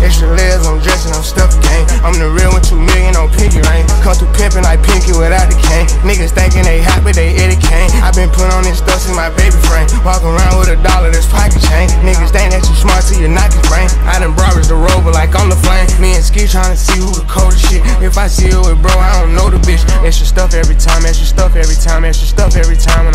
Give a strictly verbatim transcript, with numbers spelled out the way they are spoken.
Extra layers, I'm dressing, I'm stuffed gang. I'm the real one, two million on pinky ring. Come through pimpin' like Pinky without the cane. Niggas thinking they hot, but they Eddie Kane. I been put on this stuff since my baby frame. Walk around with a dollar that's pocket chain. Niggas think that you smart till you knock his brain. I done brought the rover like I'm the flame. Me and Ski tryna see who the coldest shit. If I see you with bro, I don't know the bitch. Extra stuff every time, extra stuff every time, extra stuff every time.